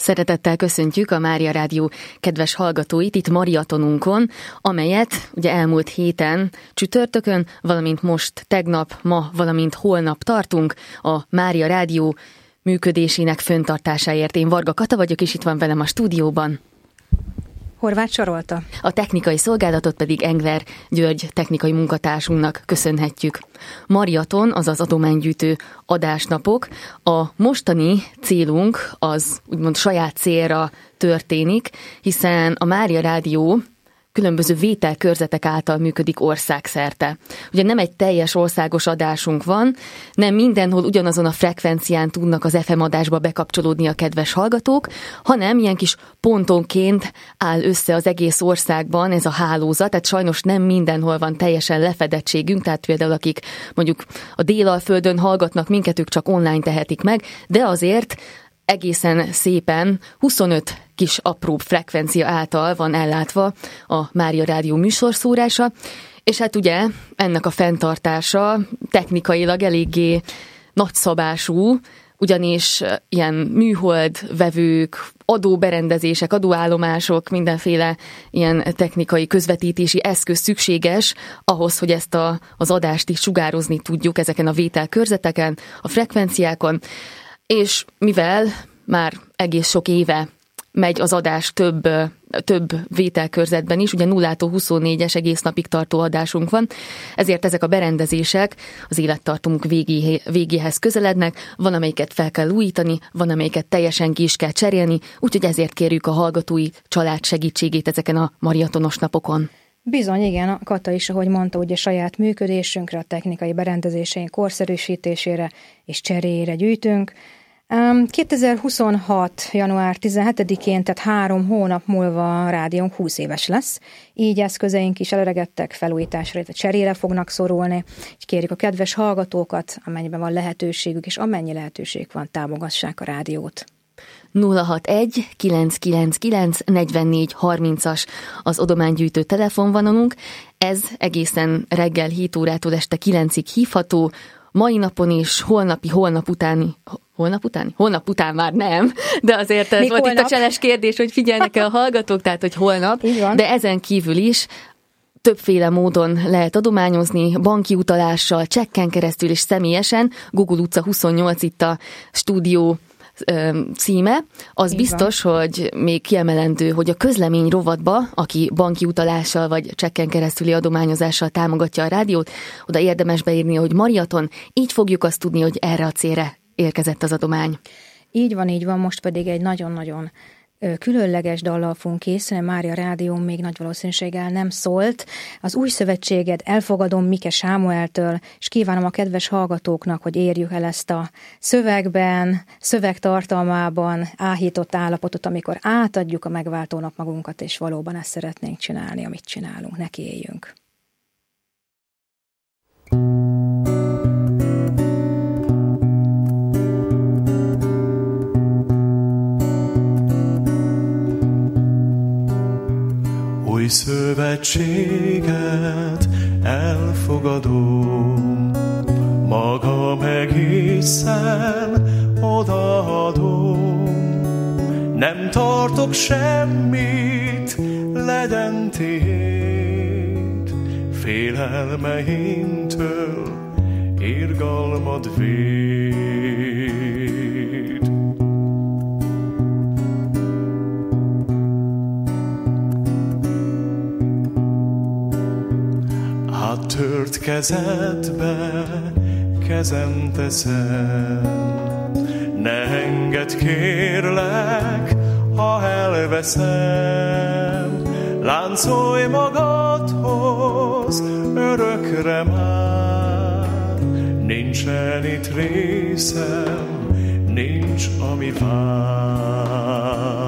Szeretettel köszöntjük a Mária Rádió kedves hallgatóit itt mariatonunkon, amelyet ugye elmúlt héten csütörtökön, valamint most tegnap, ma, valamint holnap tartunk a Mária Rádió működésének fenntartásáért. Én Varga Kata vagyok, és itt van velem a stúdióban Horváth Sarolta. A technikai szolgálatot pedig Engler György technikai munkatársunknak köszönhetjük. Mariaton, azaz adománygyűjtő adásnapok. A mostani célunk az úgymond saját célra történik, hiszen a Mária Rádió különböző vételkörzetek által működik országszerte. Ugye nem egy teljes országos adásunk van, nem mindenhol ugyanazon a frekvencián tudnak az FM adásba bekapcsolódni a kedves hallgatók, hanem ilyen kis pontonként áll össze az egész országban ez a hálózat, tehát sajnos nem mindenhol van teljesen lefedettségünk, tehát például akik mondjuk a Délalföldön hallgatnak minket, ők csak online tehetik meg, de azért egészen szépen 25 kis apróbb frekvencia által van ellátva a Mária Rádió műsorszórása, és hát ugye ennek a fenntartása technikailag eléggé nagyszabású, ugyanis ilyen műholdvevők, adóberendezések, adóállomások, mindenféle ilyen technikai közvetítési eszköz szükséges ahhoz, hogy ezt az adást is sugározni tudjuk ezeken a vételkörzeteken, a frekvenciákon. És mivel egész sok éve megy az adás több vételkörzetben is, ugye 0-tól 24-es egész napig tartó adásunk van, ezért ezek a berendezések az élettartamunk végéhez közelednek, van amelyiket fel kell újítani, van amelyiket teljesen ki is kell cserélni, úgyhogy ezért kérjük a hallgatói család segítségét ezeken a mariatonos napokon. Bizony, igen, a Kata is, ahogy mondta, ugye saját működésünkre, a technikai berendezéseink korszerűsítésére és cseréjére gyűjtünk. 2026. január 17-én, tehát 3 hónap múlva a rádiónk 20 éves lesz, így eszközeink is elöregedtek, felújításra, illetve cserére fognak szorulni, és kérjük a kedves hallgatókat, amennyiben van lehetőségük, és amennyi lehetőség van, támogassák a rádiót. 061 999 44 30-as az adománygyűjtő telefonvonalunk. Ez egészen reggel 7 órától este 9-ig hívható, mai napon is, holnap után már nem, de azért ez volt itt a cseles kérdés, hogy figyelnek-e a hallgatók, tehát hogy holnap, de ezen kívül is többféle módon lehet adományozni, banki utalással, csekken keresztül és személyesen. Gogol utca 28 itt a stúdió címe. Az biztos, hogy még kiemelendő, hogy a közlemény rovatba, aki banki utalással vagy csekken keresztüli adományozással támogatja a rádiót, oda érdemes beírni, hogy Mariaton, így fogjuk azt tudni, hogy erre a célra érkezett az adomány. Így van, most pedig egy nagyon-nagyon különleges dallal fogunk készülni, Mária Rádió még nagy valószínűséggel nem szólt. Az új szövetséged elfogadom Mike Sámueltől, és kívánom a kedves hallgatóknak, hogy érjük el ezt a szövegtartalmában áhított állapotot, amikor átadjuk a megváltónak magunkat, és valóban ezt szeretnénk csinálni, amit csinálunk, neki éljünk. Új szövetséget elfogadom, magam egészen odaadom. Nem tartok semmit, legyen tiéd, félelmeimtől irgalmad véd. Áttört kezedbe kezem teszem, ne engedd kérlek, ha elveszem. Láncolj magadhoz örökre már, nincsen itt részem, nincs ami vár.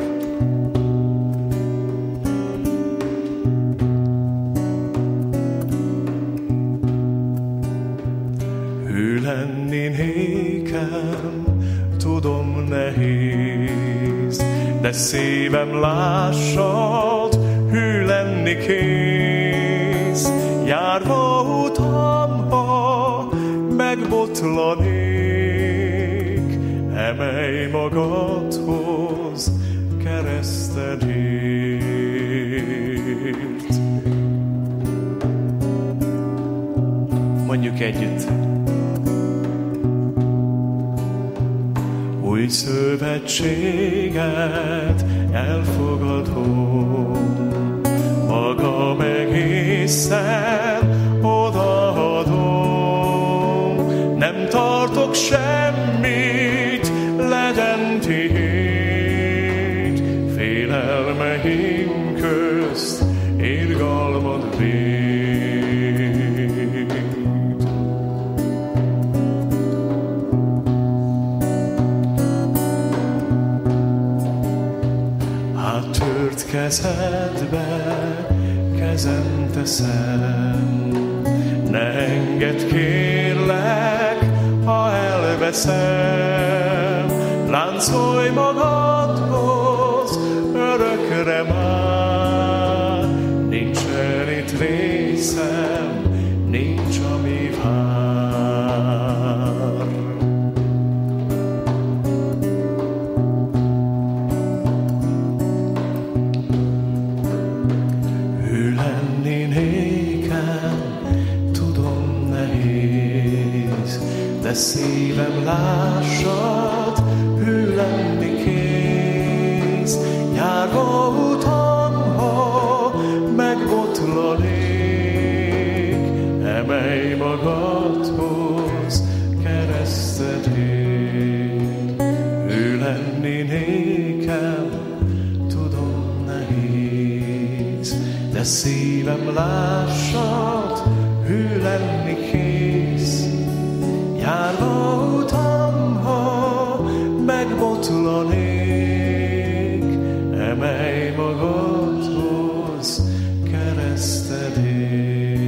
Lenni nékem, tudom nehéz, de szívem lássad, hű lenni kész. Járva utamba megbotlanék, emelj magadhoz keresztedért. Mondjuk együtt. Új szövetséget elfogadom, magam egészen odaadom, nem tartok semmit, legyen tiéd, félelmeim közt irgalmad véd. Áttört kezedbe kezem teszem, ne engedd kérlek, ha elveszem, láncolj magadhoz örökre már, nincsen itt részem, nincs ami vár. Hű lenni nékem, tudom nehéz, de szívem lássad, hű lenni kész. Járva utamha megbotlanék, emelj magadhoz keresztedért. Hű lenni nékem, tudom nehéz, de szívem lássad, hű lenni kész. Járva utamha megbotlanék, emelj magadhoz keresztedért.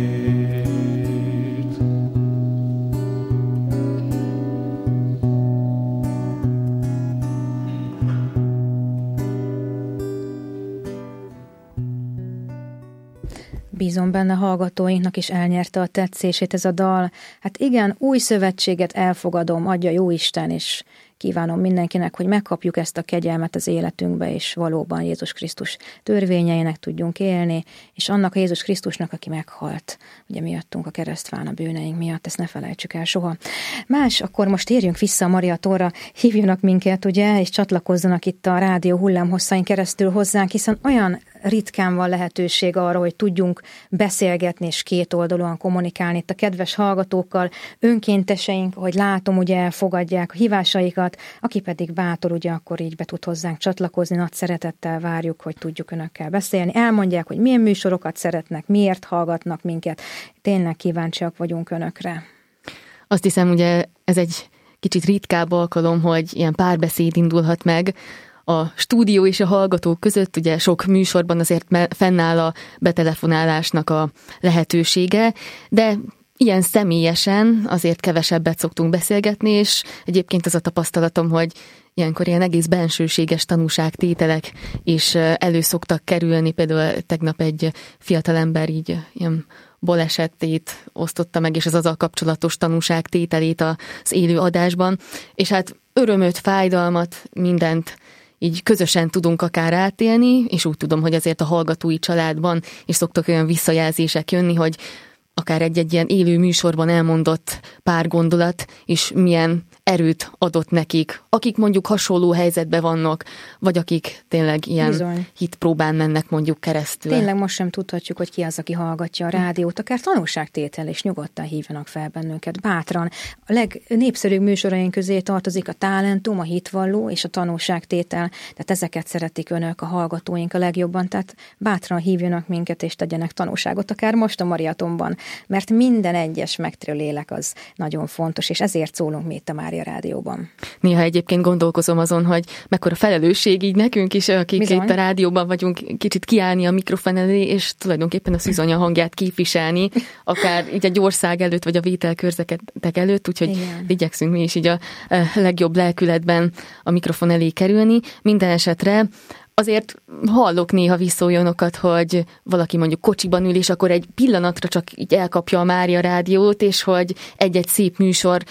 Bízom benne, hallgatóinknak is elnyerte a tetszését ez a dal. Hát igen, új szövetséget elfogadom, adja Jóisten, és kívánom mindenkinek, hogy megkapjuk ezt a kegyelmet az életünkbe, és valóban Jézus Krisztus törvényeinek tudjunk élni, és annak a Jézus Krisztusnak, aki meghalt, ugye miattunk a keresztfán a bűneink miatt, ezt ne felejtsük el soha. Más, akkor most térjünk vissza a Mariatonra, hívjanak minket, ugye, és csatlakozzanak itt a rádió hullámhosszáin keresztül hozzánk, hiszen olyan ritkán van lehetőség arra, hogy tudjunk beszélgetni és kétoldalúan kommunikálni itt a kedves hallgatókkal, önkénteseink, hogy látom, ugye elfogadják a hívásaikat, aki pedig bátor, ugye akkor így be tud hozzánk csatlakozni, nagy szeretettel várjuk, hogy tudjuk önökkel beszélni. Elmondják, hogy milyen műsorokat szeretnek, miért hallgatnak minket. Tényleg kíváncsiak vagyunk önökre. Azt hiszem, ugye ez egy kicsit ritkább alkalom, hogy ilyen párbeszéd indulhat meg a stúdió és a hallgatók között. Ugye sok műsorban azért fennáll a betelefonálásnak a lehetősége, de ilyen személyesen azért kevesebbet szoktunk beszélgetni, és egyébként az a tapasztalatom, hogy ilyenkor ilyen egész bensőséges tanúságtételek is elő szoktak kerülni. Például tegnap egy fiatalember így ilyen balesetét osztotta meg, és az azzal kapcsolatos tanúságtételét az élő adásban, és hát örömöt, fájdalmat, mindent így közösen tudunk akár átélni, és úgy tudom, hogy azért a hallgatói családban is szoktak olyan visszajelzések jönni, hogy akár egy ilyen élő műsorban elmondott pár gondolat, és milyen erőt adott nekik, akik mondjuk hasonló helyzetben vannak, vagy akik tényleg ilyen Bizony. hitpróbán mennek mondjuk keresztül. Tényleg most sem tudhatjuk, hogy ki az, aki hallgatja a rádiót, akár tanúságtétel, és nyugodtan hívjanak fel bennünket, bátran. A legnépszerűbb műsoraink közé tartozik a Talentum, a Hitvalló és a tanúságtétel, tehát ezeket szeretik önök, a hallgatóink a legjobban, tehát bátran hívjanak minket, és tegyenek tanúságot, akár most a Mariatonban, mert minden egyes megtérő lélek az nagyon fontos, és ezért szólunk mi itt a Mária Rádióban. Néha egyébként gondolkozom azon, hogy mekkora felelősség így nekünk is, akik Bizony. Itt a rádióban vagyunk, kicsit kiállni a mikrofon elé, és tulajdonképpen a szűzanya hangját képviselni, akár így a gyország előtt, vagy a vételkörzetek előtt, úgyhogy Igen. igyekszünk mi is így a legjobb lelkületben a mikrofon elé kerülni. Minden esetre azért hallok néha visszolyonokat, hogy valaki mondjuk kocsiban ül, és akkor egy pillanatra csak így elkapja a Mária Rádiót, és hogy egy-egy szép műsor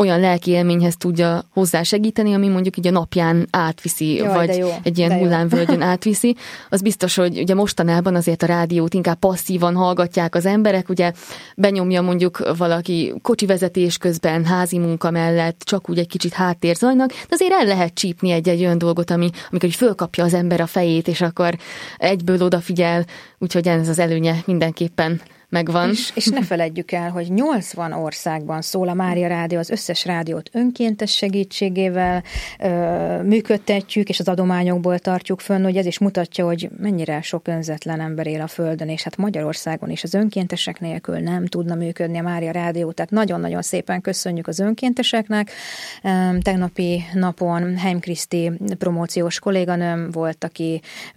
olyan lelki élményhez tudja hozzásegíteni, ami mondjuk így a napján átviszi, vagy egy ilyen hullámvölgyön átviszi. Az biztos, hogy ugye mostanában azért a rádiót inkább passzívan hallgatják az emberek, ugye benyomja mondjuk valaki kocsivezetés közben, házi munka mellett, csak úgy egy kicsit háttérzajnak, de azért el lehet csípni egy olyan dolgot, amikor így fölkapja az ember a fejét, és akkor egyből odafigyel, úgyhogy ez az előnye mindenképpen megvan. És ne feledjük el, hogy 80 országban szól a Mária Rádió, az összes rádiót önkéntes segítségével működtetjük, és az adományokból tartjuk fönn, hogy ez is mutatja, hogy mennyire sok önzetlen ember él a Földön, és hát Magyarországon is az önkéntesek nélkül nem tudna működni a Mária Rádió, tehát nagyon-nagyon szépen köszönjük az önkénteseknek. Tegnapi napon Heim Kriszti promóciós kolléganőm volt, aki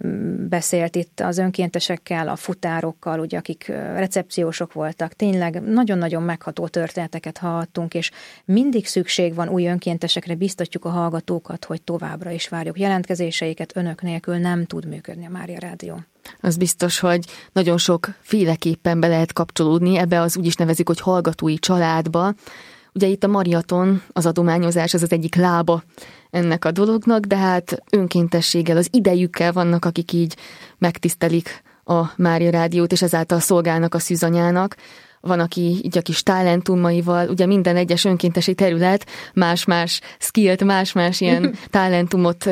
beszélt itt az önkéntesekkel, a futárokkal, ugye, akik recepciósok voltak. Tényleg nagyon-nagyon megható történeteket hallhattunk, és mindig szükség van új önkéntesekre, biztatjuk a hallgatókat, hogy továbbra is várjuk jelentkezéseiket, önök nélkül nem tud működni a Mária Rádió. Az biztos, hogy nagyon sok féleképpen be lehet kapcsolódni ebbe az úgy is nevezik, hogy hallgatói családba. Ugye itt a Mariaton, az adományozás az egyik lába ennek a dolognak, de hát önkéntességgel, az idejükkel vannak, akik így megtisztelik a Mária Rádiót, és ezáltal szolgálnak a szűzanyának. Van, aki így a kis talentumaival, ugye minden egyes önkéntesi terület más-más skillt, más-más ilyen talentumot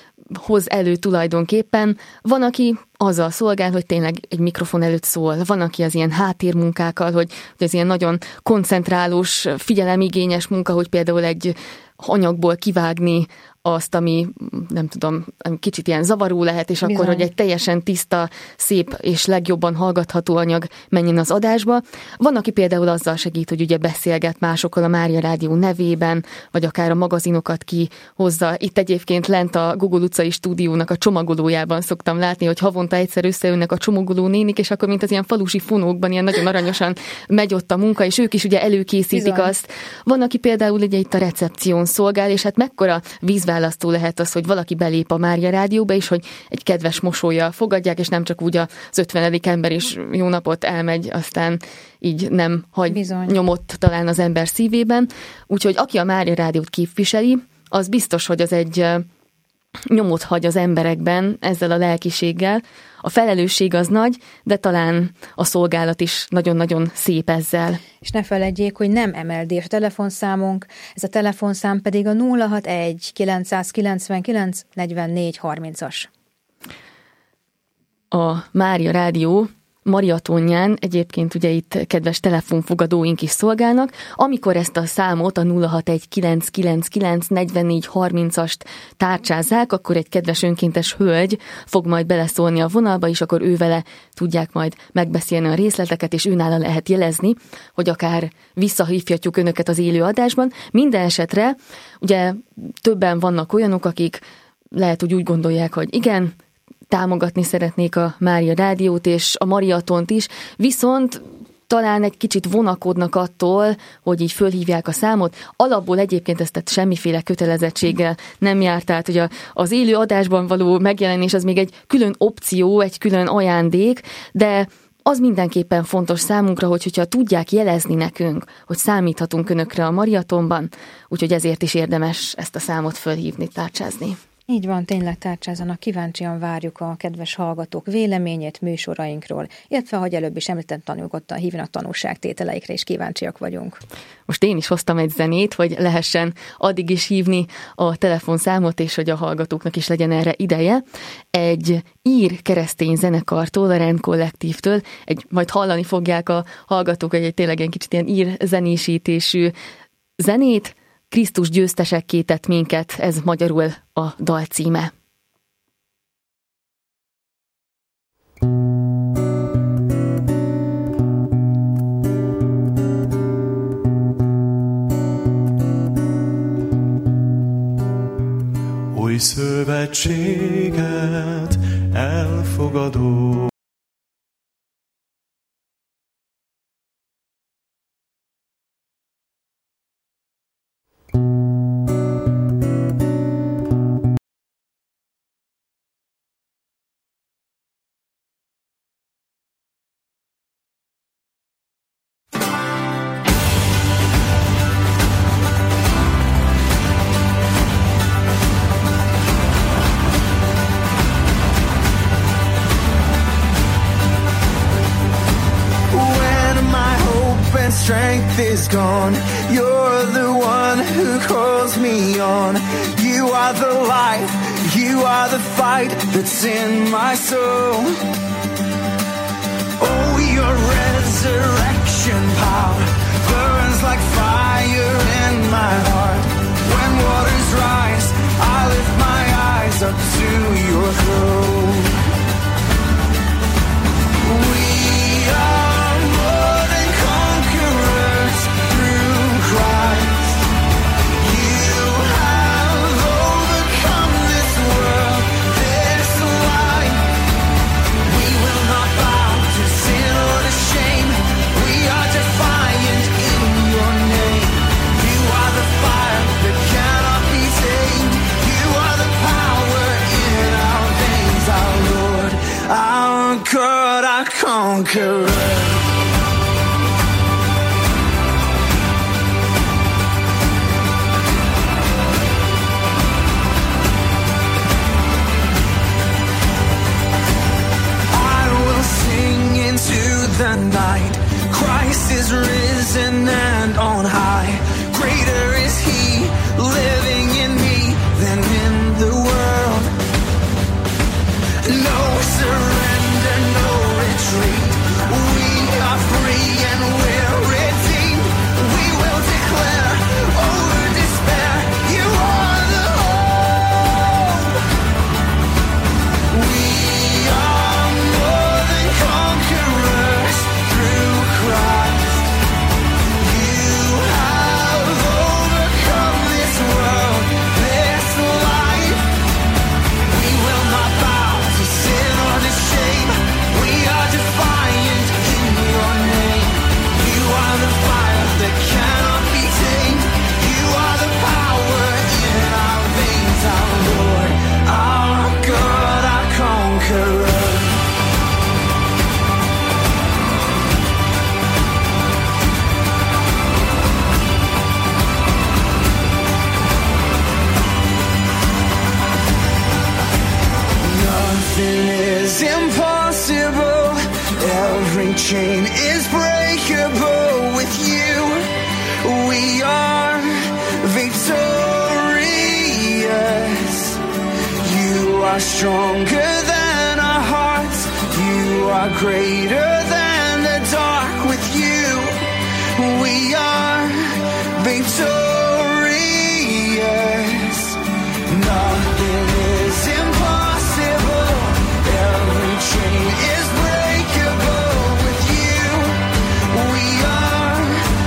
hoz elő tulajdonképpen. Van, aki azzal szolgál, hogy tényleg egy mikrofon előtt szól. Van, aki az ilyen háttérmunkákkal, hogy az ilyen nagyon koncentrálós, figyelemigényes munka, hogy például egy anyagból kivágni azt, ami nem tudom, kicsit ilyen zavaró lehet, és bizony, akkor, hogy egy teljesen tiszta, szép és legjobban hallgatható anyag menjen az adásba. Van, aki például azzal segít, hogy ugye beszélget másokkal a Mária Rádió nevében, vagy akár a magazinokat kihozza. Itt egyébként lent a Gogol utcai stúdiónak a csomagolójában szoktam látni, hogy havonta egyszer összeülnek a csomagoló nénik, és akkor mint az ilyen falusi fonókban ilyen nagyon aranyosan megy ott a munka, és ők is ugye előkészítik bizony azt. Van, aki például ugye itt a recepción szolgál, és hát mekkora vízválasztó lehet az, hogy valaki belép a Mária Rádióba, és hogy egy kedves mosollyal fogadják, és nem csak úgy az 50. ember is jó napot elmegy, aztán így nem hagy bizony nyomot talán az ember szívében. Úgyhogy aki a Mária Rádiót képviseli, az biztos, hogy az egy nyomot hagy az emberekben ezzel a lelkiséggel. A felelősség az nagy, de talán a szolgálat is nagyon-nagyon szép ezzel. És ne feledjék, hogy nem MLD-s telefonszámunk, ez a telefonszám pedig a 061 999 44 30-as. A Mária Rádió maratonján egyébként ugye itt kedves telefonfogadóink is szolgálnak. Amikor ezt a számot, a 061-999-44-30-ast tárcsázzák, akkor egy kedves önkéntes hölgy fog majd beleszólni a vonalba, és akkor ővele tudják majd megbeszélni a részleteket, és őnála lehet jelezni, hogy akár visszahívhatjuk önöket az élő adásban. Minden esetre ugye többen vannak olyanok, akik lehet, hogy úgy gondolják, hogy igen, támogatni szeretnék a Mária Rádiót és a Mariatont is, viszont talán egy kicsit vonakodnak attól, hogy így fölhívják a számot. Alapból egyébként ezt semmiféle kötelezettséggel nem járt, tehát hogy az élő adásban való megjelenés az még egy külön opció, egy külön ajándék, de az mindenképpen fontos számunkra, hogyha tudják jelezni nekünk, hogy számíthatunk önökre a Mariatonban, úgyhogy ezért is érdemes ezt a számot fölhívni, tárcsázni. Így van, tényleg tárcsázanak, kíváncsian várjuk a kedves hallgatók véleményét műsorainkról, illetve, ahogy előbb is említettem, tanulkodtan hívnak tanúságtételeikre, és kíváncsiak vagyunk. Most én is hoztam egy zenét, hogy lehessen addig is hívni a telefonszámot, és hogy a hallgatóknak is legyen erre ideje. Egy ír keresztény zenekartól, a Rend Kollektívtől, majd hallani fogják a hallgatók, hogy egy tényleg egy kicsit ilyen ír zenésítésű zenét. Krisztus győztesekké tett minket, ez magyarul a dal címe. Új szövetséget elfogadó. life is gone. You're the one who calls me on. You are the light, you are the fight that's in my soul. Oh, your resurrection power burns like fire in my heart. When waters rise, I lift my eyes up to your throne. We are more than conquerors through Christ. You have overcome this world, this life. We will not bow to sin or to shame. We are defiant in your name. You are the fire that cannot be tamed. You are the power in our veins, our Lord, our God, our conqueror. The night, Christ is risen and on high. Greater is he living in me than in the world. No surrender, no retreat. We are free and we're redeemed. We will declare over despair, you are the hope. We are more than conquerors through Christ. You have overcome this world, this life. We will not bow to sin or to shame. We are defiant in your name. You are the fire that cannot be tamed. You are the power in our veins, our Lord, our God, our conqueror. Nothing is impossible. Every chain is breakable with you. We are victorious. You are stronger than our hearts. You are greater than the dark. With you, we are victorious. Nothing is impossible. Every chain is breakable with you. We are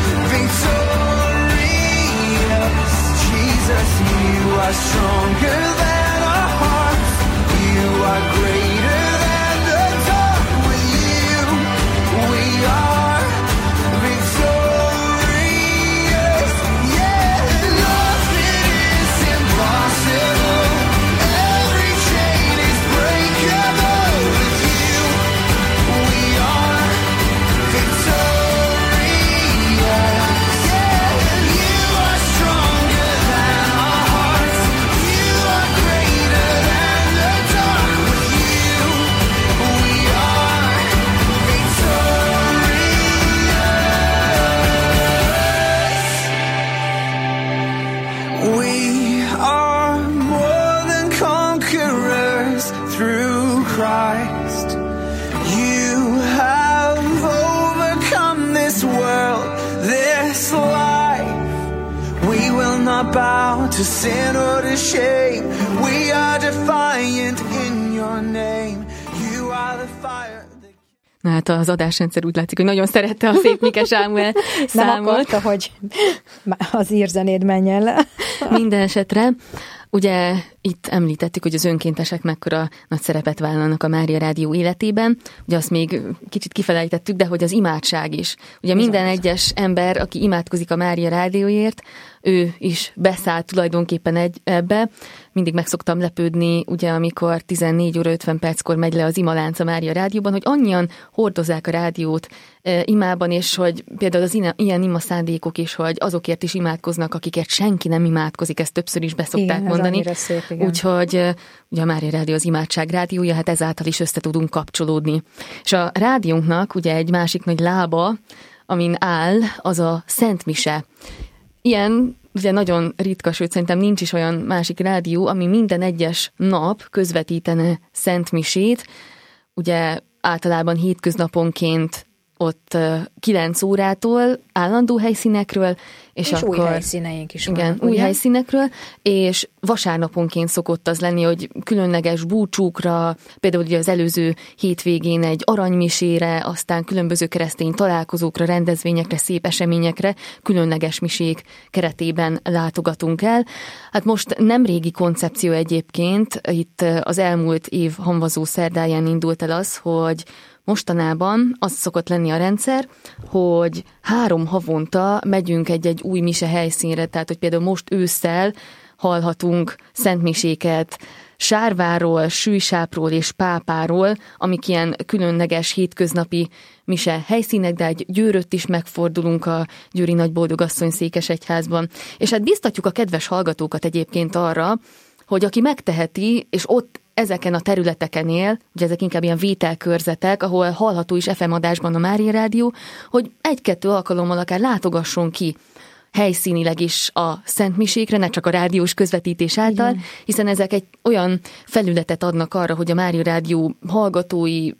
victorious. Jesus, you are stronger than our hearts. You are greater than the dark. With you, we are victorious. Yeah, nothing is impossible. Every chain is breakable with you. We are victorious. Yeah, you are stronger than our hearts. You are greater than the dark. With you, we are victorious. We are more than conquerors through Christ. You have overcome this world, this life. We will not bow to sin or to shame. We are defiant in your name. You are the fire. Na hát az adásrendszer úgy látszik, hogy nagyon szerette a Szép Mike Sámuel számot. Nem akarta, hogy az írzenéd menjen le. Minden esetre, ugye itt említettük, hogy az önkéntesek mekkora nagy szerepet vállalnak a Mária Rádió életében. Ugye azt még kicsit kifelejtettük, de hogy az imádság is. Ugye minden egyes ember, aki imádkozik a Mária Rádióért, ő is beszállt tulajdonképpen ebbe. Mindig meg szoktam lepődni, ugye amikor 14 óra 50 perckor megy le az imalánc a Mária Rádióban, hogy annyian hordozzák a rádiót imában, és hogy például az ilyen ima szándékok is, hogy azokért is imádkoznak, akiket senki nem imádkozik, ezt többször is beszokták mondani. Szép, úgyhogy ugye a Mária Rádió az imádság rádiója, hát ezáltal is össze tudunk kapcsolódni. És a rádiónknak ugye egy másik nagy lába amin áll, az a Szent Mise. Ilyen ugye nagyon ritka, sőt szerintem nincs is olyan másik rádió, ami minden egyes nap közvetítene Szent Misét. Ugye általában hétköznaponként ott 9 órától állandó helyszínekről, és akkor, új helyszíneink is igen, vannak, új ugye? helyszínekről, és vasárnaponként szokott az lenni, hogy különleges búcsúkra, például ugye az előző hétvégén egy aranymisére, aztán különböző keresztény találkozókra, rendezvényekre, szép eseményekre, különleges misék keretében látogatunk el. Hát most nem régi koncepció egyébként, itt az elmúlt év hamvazó szerdáján indult el az, hogy mostanában az szokott lenni a rendszer, hogy 3 havonta megyünk egy új mise helyszínre, tehát hogy például most ősszel hallhatunk szentmiséket Sárváról, Sűjsápról és Pápáról, amik ilyen különleges hétköznapi mise helyszínek, de egy Győrött is megfordulunk a Győri Nagyboldogasszony Székesegyházban. És hát biztatjuk a kedves hallgatókat egyébként arra, hogy aki megteheti, és ott ezeken a területeken él, ugye ezek inkább ilyen vételkörzetek, ahol hallható is FM adásban a Mária Rádió, hogy 1-2 alkalommal akár látogasson ki helyszínileg is a szentmisékre, ne csak a rádiós közvetítés által, hiszen ezek egy olyan felületet adnak arra, hogy a Mária Rádió hallgatói,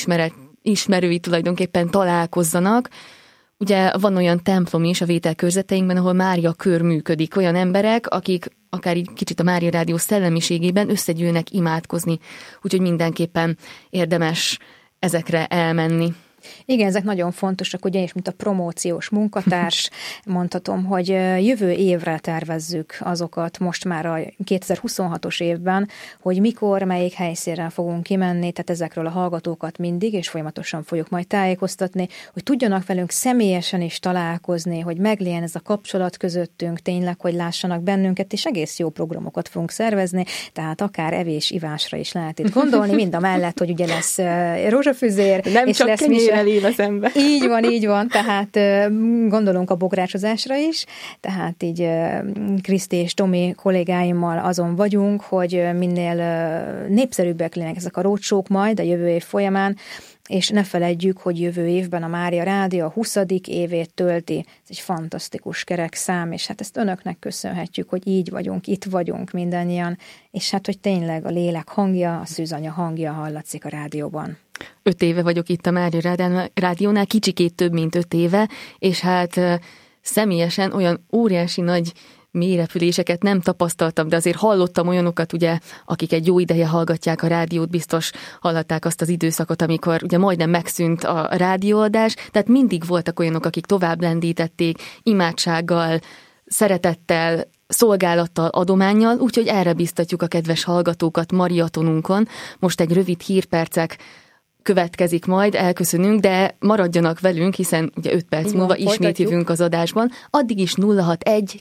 ismerői tulajdonképpen találkozzanak. Ugye van olyan templom is a vételkörzeteinkben, ahol Mária kör működik, olyan emberek, akik akár így kicsit a Mária Rádió szellemiségében összegyűlnek imádkozni, úgyhogy mindenképpen érdemes ezekre elmenni. Igen, ezek nagyon fontosak, ugye, és mint a promóciós munkatárs, mondhatom, hogy jövő évre tervezzük azokat most már a 2026-os évben, hogy mikor, melyik helyszínre fogunk kimenni, tehát ezekről a hallgatókat mindig, és folyamatosan fogjuk majd tájékoztatni, hogy tudjanak velünk személyesen is találkozni, hogy megljen ez a kapcsolat közöttünk, tényleg, hogy lássanak bennünket, és egész jó programokat fogunk szervezni, tehát akár evés-ivásra is lehet itt gondolni, mind a mellett, hogy ugye lesz rózsafűzér, nem és csak lesz él az ember. Így van, tehát gondolunk a bográcsozásra is, tehát így Kriszti és Tomi kollégáimmal azon vagyunk, hogy minél népszerűbbek legyenek ezek a roadshow-k majd a jövő év folyamán, és ne feledjük, hogy jövő évben a Mária Rádió a 20. évét tölti. Ez egy fantasztikus kerek szám, és hát ezt önöknek köszönhetjük, hogy így vagyunk, itt vagyunk mindannyian, és hát, hogy tényleg a lélek hangja, a szűzanya hangja hallatszik a rádióban. 5 éve vagyok itt a Mária Rádiónál, kicsikét több, mint 5 éve, és hát személyesen olyan óriási nagy mélyrepüléseket nem tapasztaltam, de azért hallottam olyanokat, ugye, akik egy jó ideje hallgatják a rádiót, biztos hallották azt az időszakot, amikor ugye majdnem megszűnt a rádióadás, tehát mindig voltak olyanok, akik tovább lendítették imádsággal, szeretettel, szolgálattal, adománnyal, úgyhogy erre biztatjuk a kedves hallgatókat mariatonunkon. Most egy rövid hírpercek következik majd, elköszönünk, de maradjanak velünk, hiszen ugye 5 perc múlva ismét jövünk az adásban. Addig is 061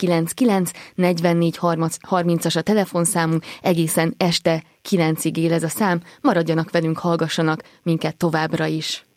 999 44 30-as a telefonszámunk, egészen este 9-ig él ez a szám. Maradjanak velünk, hallgassanak minket továbbra is.